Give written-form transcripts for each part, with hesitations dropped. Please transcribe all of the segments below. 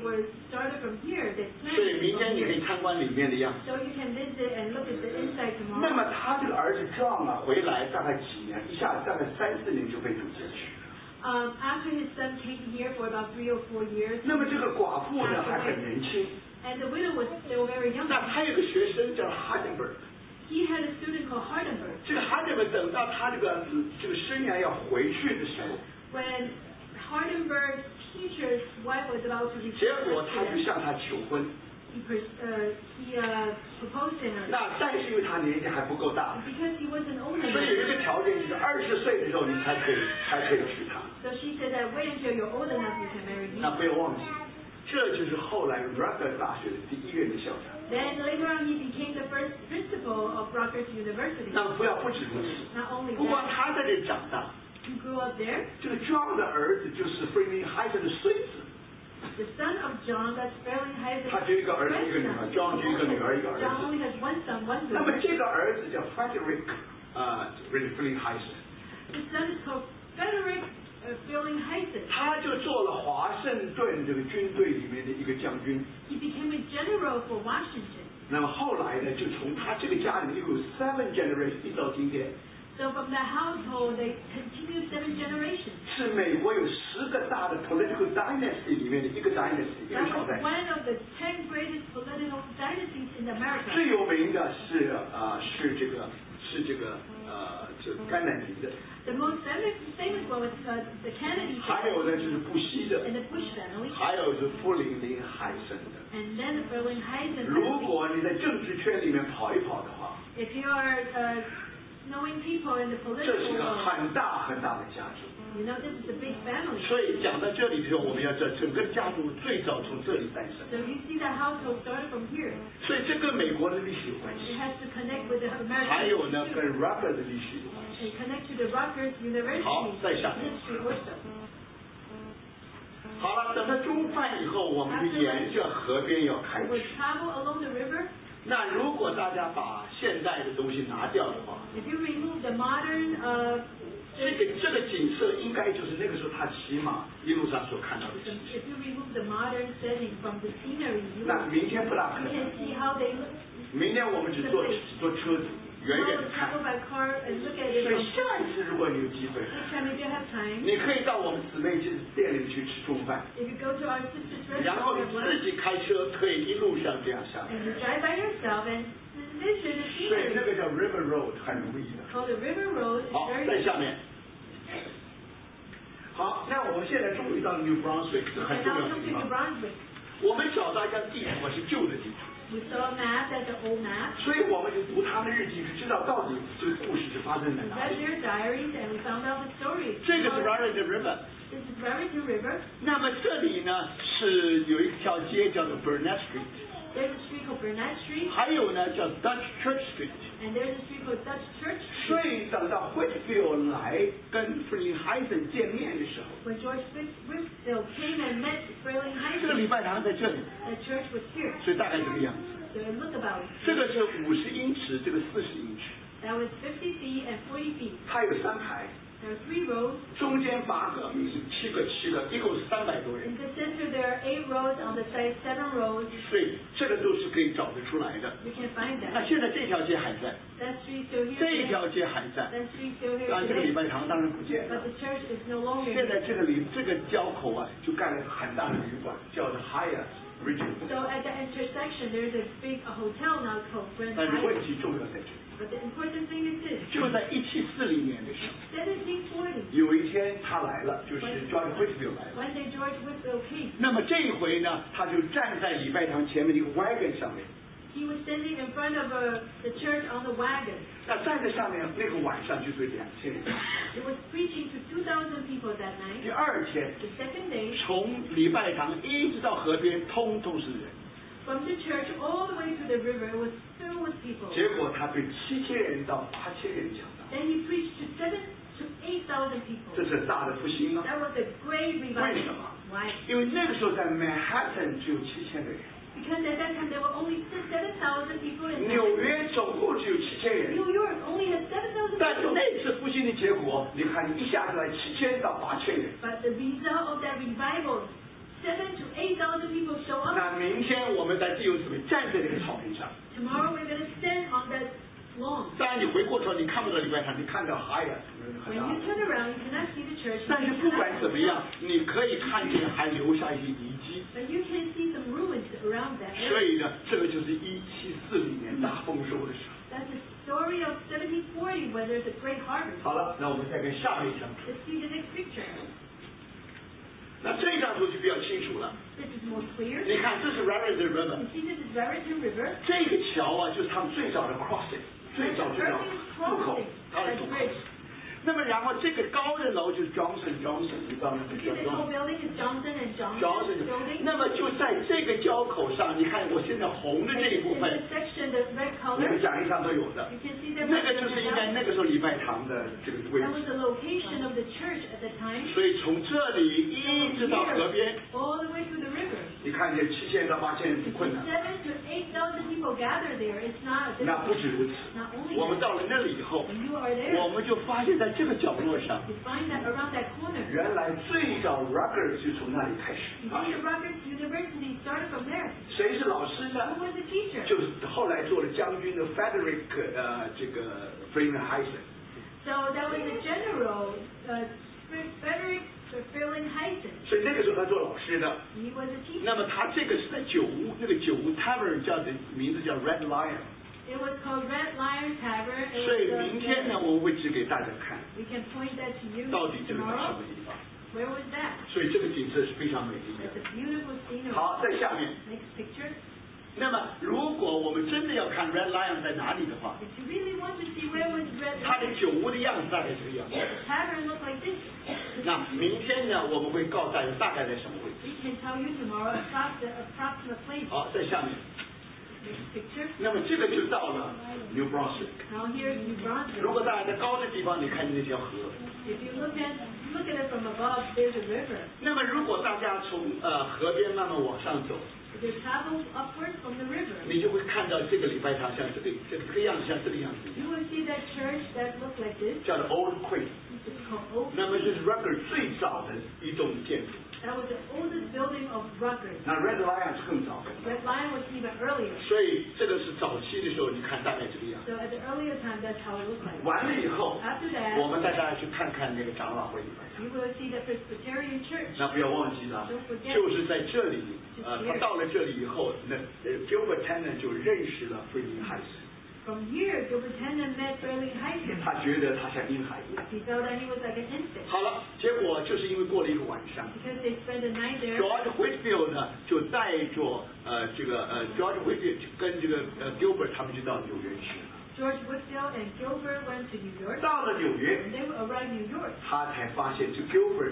were started from here. They 所以 planted 明天 from 你可以 here. 参观里面的样子。 So you can visit and look at the inside 那 tomorrow. 么他这个儿子John啊，回来大概几年，一下大概3-4年就被掳进去。 After his son came here for about 3 or 4 years. 那么这个寡妇呢还很年轻。 And the widow was still very young. 那他有个学生叫 Hardenberg。 He had a student called Hardenberg. 这个 Hardenberg 等到他这个生涯要回去的时候， When Hardenberg's teacher's wife was about to 结 return, 果他就向他求婚。 he proposed to her. 那但是因为他年纪还不够大， Because he wasn't old 所以有 enough. 一个条件就是20岁的时候你才可以娶她。 So she said that wait until you're old enough you can marry me. 那不要忘记，这就是后来 Rutgers 大学的第一任的校长。 Then later on he became the first principal of Rutgers University. 那不只如此， Not only 不光 that, 他在这里长大， he grew up there. 这个 John 的儿子就是 Freeman Hyson 的孙子。 The son of John, that's Frelinghuysen's 他只有一个儿子一个女儿 ，John 只有一个女儿一个儿 John 子。 only has one son, one 那么 daughter. 这个儿子叫 Frederick Freeman Hyson， His son is called Frederick Frelinghuysen. 他就做了华盛顿这个军队里面的一个将军。 He became a general for Washington. 那么后来呢，就从他这个家里面有7 generation 一直到今天。 So from that household, they continued 7 generations. 是美国有10个大的 political dynasty 里面的一个 dynasty 一个 That 朝 was 代。 one of the 10 greatest political dynasties in America. 最有名的是这个甘乃迪的， The most famous one was the Kennedy 还有 family 呢就是布希的， and the Bush family, 还有是富林林海森的。 and then the Frelinghuysen 如 family. 果你在政治圈里面跑一跑的话， If you are knowing people in the 这是 political 一个 world, 很大的家族。 you know this is a big family. 所以讲到这里的时候，我们要知道整个家族最早从这里诞生。 So you see that household started from here. 所以这跟美国的历史有关 It 系， has to connect with the American 还有呢 history 跟 too. Rutgers 的历史有关系。 And connect to the Rutgers University 好，再下面。 history also. 好了，等到中饭以后，我们就沿着河边要开 We 去 will。travel along the river. 那如果大家把现代的东西拿掉的话， If you remove the modern 这个景色应该就是那个时候他骑马一路上所看到的景色。 if you remove the modern setting from the scenery, you 那明天不大可 can 能， see how they look. 明天我们只坐车子，远 How 远 to 的看 travel。by car and look at it 所以 from 下一次如果你有机会， next time if you have time. 你可以到我们姊妹店里去吃中饭， If you go to our sister's 然后你 restaurant 自己开车可以一路上这样下来。 and you drive by yourself and visit the 所以那 scenery. 个叫 River Road 很容易的。 Called the River Road. It's 好， very 在下面。好，那我们现在终于到了 New Brunswick 是很 And 重 now 要 we 的 come 地 to 方 New。Brunswick. 我们找到一张地图是旧的地图， We saw a map, that's an old map. 所以我们就读他们日记，就知道到底这个故事是发生在 We 哪 read 里。 their diaries and we found out the story. 这个是 Raritan River， This is Raritan River. 那么这里呢是有一条街叫做 Burnett Street， There's a street called Burnett Street, 还有呢叫 Dutch Church Street。 and there's a street called Dutch Church 所 Street. 以等到 Whitfield 来跟 Frelinghuysen 见面的时候， When George Whitfield came and met 这个 Frelinghuysen, 礼拜堂在这里， the church was here. 所以大概这个样子。 So look about it. 这个是50英尺，这个40英尺， That was 50 feet and 40 feet. 它有3排， There are 3 rows. 中间8个，7个，一共是300多人。 In the center there are 8 rows, on the side 7 rows. 所以这个都是可以找得出来的。 You can find 那 that. 现在这条街还在， That street still here 这 today. 条街还在， That street still here 当然这个礼 today. 拜堂当然不见 But 了。 the church is no longer 现在 here. 这个交口啊，就盖了很大的旅馆，叫做 Hyatt Regency。 So at the intersection there's a big hotel now called Grand 但是问 Hyatt. 题重要在这里， But the important thing is this. 就在1740年的时候， 1740, 有一天他来了，就是 George Whitfield 来了。 one day George Whitfield came. 那么这一回呢，他就站在礼拜堂前面的一个 wagon 上面。 He was standing in front of the church on the wagon. 那站在上面，那个晚上就对2000人。 He was preaching to 2,000 people that 第 night. 二天， The second day, 从礼拜堂一直到河边，通通是人。 from the church all the way to the river, it was filled with people. 结果他对7000人到8000人讲道， Then he preached to 7,000 to 8,000 people. 这是大的复兴啊！ That was a great 为 revival. 什么？ Why? 因为那个时候在 Manhattan 只有7000个人， Because at that time there were only 7,000 people in 纽约总共只有7000人。 New York only had 7,000 但是 people. 那次复兴的结果，你看一下子来7000到8000人， But the result of that revival, 7,000 to 8,000 people 明天我们在自由姊妹站在这个草坪上。 Tomorrow we're going to stand on that lawn. 当然你回过头你看不到礼拜堂，你看到海呀， When you turn around, you cannot see the church. 但是不管怎么样，你可以看见还留下一些遗迹。 But you can see some ruins around that. 所以呢，这个就是1740年大丰收的时候。 That's the story of 1740 when there's a great harvest. 好了，那我们再看下面一张。 Let's see the next picture. 那这张图就比较清楚了。 This is more clear. 你看，这是 Raritan River。 You see this is Raritan River. 这个桥啊，就是他们最早的 crossing， 最早入口，它的入口。那么然后这个高的楼就是 Johnson， 你知道吗？ This whole building is Johnson and Johnson building. 那么就在这个交口上，你看我现在红的这一部分， In this section, the red 那 color. 个讲义上都有的。 You can see that. 那个就是应该那个时候礼拜堂的这个位 That was 置。 the location of the church at the time. 所以从这里一直到河边， All the way to the river. 你看见7000到8000人不困难。 7,000 to 8,000 people gather there. It's not. 那不止如此， Not only 我们 that. 到了那里以后， When you are there, 我们就发现在这个角落上， you find that around that corner. 原来最早 Rutgers 就从那里开始。 You see the Rutgers University started from there. 谁是老师呢？ Who was the teacher? 就是后来做了将军的 Frederick 这个 Freeman-Heisen。 So that was the general, Frederick Freeman-Heisen. 所以那个时候他做老师的。 He was a teacher. 那么他这个是在酒屋，那个酒屋 Tavern 叫的名字叫 Red Lion。 It was called Red Lion Tavern. It 所以 was 明天呢，我们会指给大家看， we can point that to you 到底这个在什 tomorrow. 么地方。 Where was that? 所以这个景色是非常美丽的 It's。a beautiful scenery. 好，在下面。 Next picture. 那么如果我们真的要看 Red Lion 在哪里的话， If you really want to see where was Red 它的 Lion, 酒屋的样子大概这个样子。 the tavern looked like this. 那明天呢，我们会告诉大家大概在什么位置。 We can tell you tomorrow the approximate place. 好，在下面。 Next picture. 那么这个就到了 New Brunswick。 Now here's New 如 Brunswick. 果大家在高的地方，你看见那条河。 If you look at it from above, there's a river. 那么如果大家从河边慢慢往上走， If you travel upwards from the river, 你就会看到这个礼拜堂像这个样子，像这个样子， you will see that church that looked like this. 叫做 Old Queen。 It's called Oak 那么 Tree. 这是 Rutgers 最早的一栋建筑。 That was the oldest building of Rutgers. 那 Red Lion 是更早的。 Red Lion was even earlier. 所以这个是早期的时候，你看大概这个样子。 So at the earlier time, that's how it looked like. 完了以后， After 我 that, 们带大家去看看那个长老会礼拜堂。 you will see the Presbyterian Church. 那不要忘记了 Don't，forget 就是在这里，他到了这里以后，那Gilbert Tennant 就认识了 Freeman-Heisen， From here, Gilbert Tennant met Freeman-Heisen. 他觉得他像婴孩一样。 He felt that he was like an infant 好了，结果就是因为过了一个晚上 because they spent the night there. ，George Whitfield 呢就带着George Whitfield 跟这个Gilbert 他们就到纽约去了。 George Whitfield and Gilbert went to New York. 到了纽约， And they arrived in New York. 他才发现这 Gilbert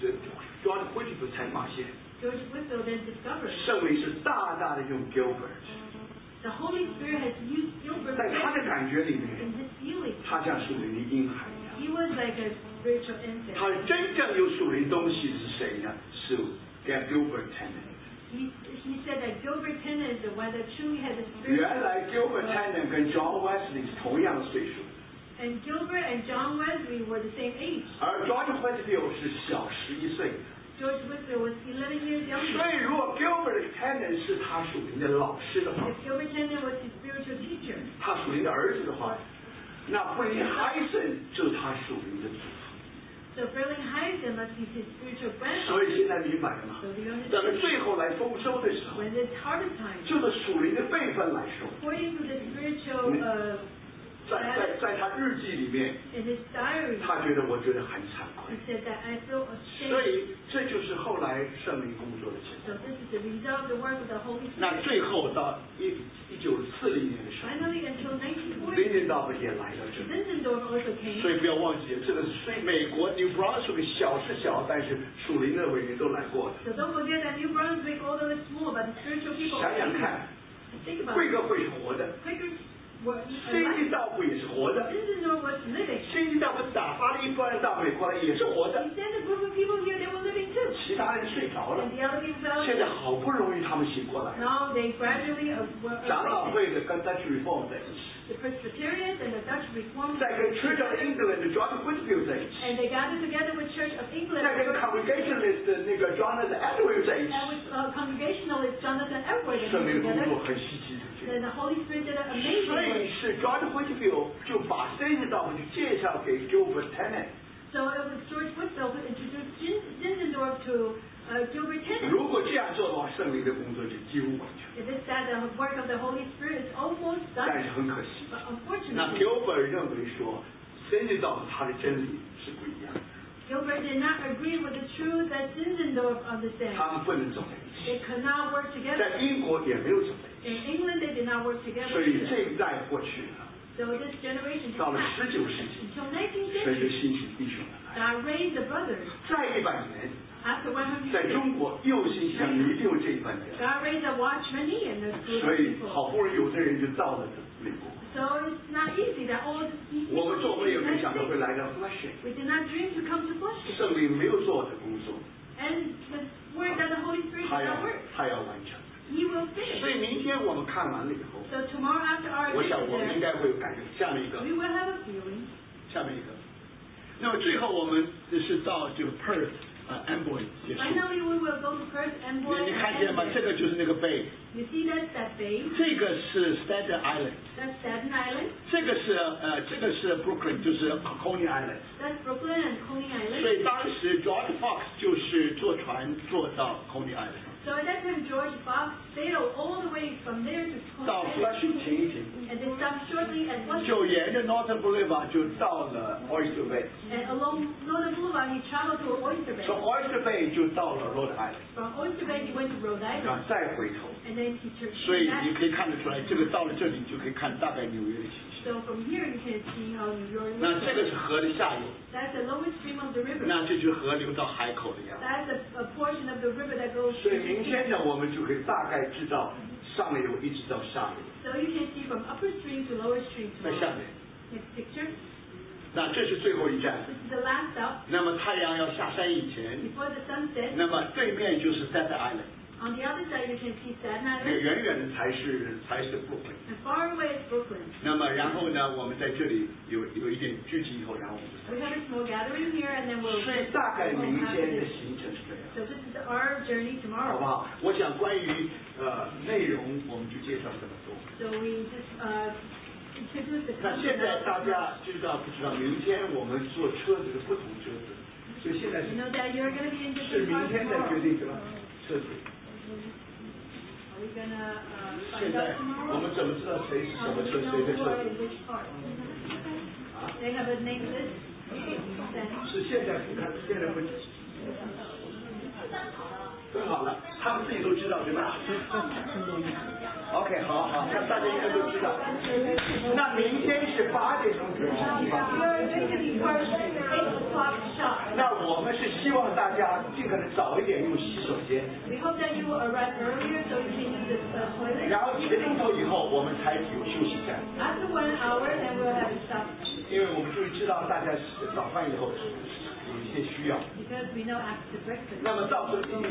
George Whitfield 才发现 George Whitfield then discovered 圣灵是大大的用 Gilbert， the Holy Spirit has used Gilbert 在他的感觉里 in 面， his feeling. 他像属灵的婴孩一样。 He was like a spiritual infant. 他真正有属灵东西是谁呢？是 Gilbert Tennant。 He said that Gilbert Tennant is the one that truly had the 原 spiritual. 来 Gilbert Tennant 跟 John Wesley 是同样的岁数， And Gilbert and John Wesley were the same age. 而 George Whitfield 是小11岁。 George Whitfield was 11 years 所 younger. 以如果 Gilbert Tennant 是他属灵的老师的话， If Gilbert Tennant was his spiritual teacher, 他属灵的儿子的话，那 Freeman-Heisen 就是他属灵的祖父。 so Freeman-Heisen must be his spiritual 所 grandfather. 以现在明白了吗？ So do you 等到 understand? 最后来丰收的时候， When it's harvest time, 就是属灵的辈分来说， according to the spiritual, 在他日记里面， in his diary, 他觉得很惭 he 愧。 said that I feel 所 ashamed. 以这就是后来圣灵工作的结 So 果。 this is the result of the work of the Holy 那 Spirit. 最后到1940年的时候 Finally, until 1940, ，Lindenau 也来到这里。 Zinzendorf also came. 所以不要忘记，这个是虽美国 New Brunswick 小是小，但是属灵的伟人都来过的。 So don't forget that New Brunswick, although it's small, but the spiritual people 想 are 想 here. 看， Think about 贵 it. 格会是活的， Quakers were 新 alive. 进道会也是活的， Zinzendorf was living. 新进道会打发了一帮人到美国来也是活的， He sent a group of people here, they were living too. 其他人睡着了 And。the other people fell 现 asleep. 在好不容易他们醒过来， Now they gradually were 长老 awakened. 会的跟 Dutch Reform 在一起， The Presbyterians and the Dutch Reformed 再跟 Church of England 的 John Whitfield 在一起， and they gathered together with Church of England 再跟 Congregationalist 的那个 Jonathan Edwards 在一起。 and with Congregationalist Jonathan Edwards 圣灵的工 together. 作很稀奇古怪。 Then the Holy Spirit did an amazing 所以 work. 是 George Whitefield 就把 Zinzendorf 就介绍给 Gilbert Tennant。 So it was George Whitefield who introduced Zinzendorf to Gilbert Tennant. 如果这样做的话，圣灵的工作就几乎完成。 It is that the work of the Holy Spirit is almost 但 done. 是很可惜， But 那 unfortunately, Gilbert 认为说 Zinzendorf 他的真理是不一样的， Gilbert did not agree with the truth that Zinzendorf understands. 他们不能走在一 They 起， could not work together. 在英国也没有走在一 In 起， England, they did not work 所 together 以 either. 这一代过去了， So this generation 到了 passed 19世纪， until 19th 神就 century. 兴起弟兄们来， God raised the brothers. 再100年， After 100 在 years, 中国又兴起像你有这一班人， God raised a watchman and a group 所 of 以 people. 好不容易有的人就到了美国， So it's not easy that all these 我们 people 做梦也 in 没 the 想到 United 会 States, 来到Flushing， we did not dream to come to Flushing. 圣灵没有做的工作， And the work that the Holy Spirit 他 did 要 not work. 他要完成。 He will finish. 所以明天我们看完了以后， So tomorrow after our 我想我们应 visit 该会有感觉。下面一个 there,，we will have a feeling. 下面一个。那么最后我们是到就 Perth Amboy 结束。 Finally, we will go to Perth, Amboy, 你 and 看见吗？这 Edinburgh. 个就是那个 bay， You see that bay? 这个是 Staten Island， That's Staten Island. 这个是 Brooklyn， 就是 Coney Island。 That's Brooklyn and Coney 所 Island. 以当时 George Fox 就是坐船坐到 Coney Island， So at that time, George Fox sailed all the way from there to 到 Coney Island. Flushing 停一停， And they stopped shortly at Flushing. 就沿着 Northern Boulevard 就到了 Oyster Bay， And along Northern Boulevard, he traveled to Oyster Bay. 从 Oyster Bay 就到了 Rhode Island， From Oyster Bay, he went to Rhode 然 Island. 后再回头。 And then he turned 所以 back. 你可以看得出来，这个到了这里就可以看大概纽约的情形。 So from here, you can see how New York 那 looks 这个 like. 是河的下游， That's the lowest stream of the river. 那这就是河流到海口的样子。 That's a portion of the river that goes 所以 to 明天呢，我们就可以大概知道上游一直到下游， So you can see from upper stream to lower stream 在下 tomorrow. 面。 Next picture. 那这是最后一站， This is the last stop 那么太阳要下山以前， before the sunset. 那么对面就是 Staten Island， On the other side, you can see Staten 那 Island. 远远的才是 Brooklyn。 And far away is Brooklyn. 那么然后呢，我们在这里有一点聚集以后，然后我们就 We have a small gathering here, and then we'll. 所以大概 go 明 home 天 after 的 this. 行程是这样。 So this is our journey 好 tomorrow. 不好？我想关于内容我们就介绍这么多。 So we just introduce the 那 concept 现在 of 大家知道不知道？明天我们坐车子的不同车子，所以现在 You know that you're going to be in 是 different 明 cars 天再 tomorrow. 决定的车子。 Are we going to 现 find 在 out 我 tomorrow? 们怎么知道谁是什 How 么 do 车 we 谁 know 的 who 车 are 子 in which part? 啊？ They have a name list. Then 是现在不看，现在不分好了，他们自己都知道对吧？OK， 好好，那大家应该都知道。那明天是8点钟准时出发。 you're going to be first at 8 o'clock sharp. 那我们是希望大家尽可能早一点用洗手间， We hope that you will arrive earlier so you can use the toilet. 然后7点多以后我们才有休息站， After 1 hour, then we'll have a stop 因为我们终于知道大家吃早饭以后有一些需要。 because we know after breakfast. 那么到时候